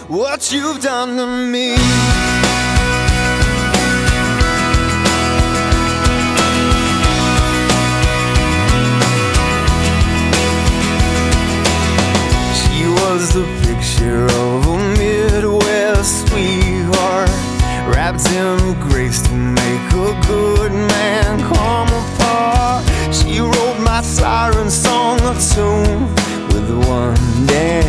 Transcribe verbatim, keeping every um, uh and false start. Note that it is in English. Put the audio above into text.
what you've done to me. She was the picture of a Midwest sweetheart, wrapped in grace to make a good man come apart. She wrote my siren song a tune with one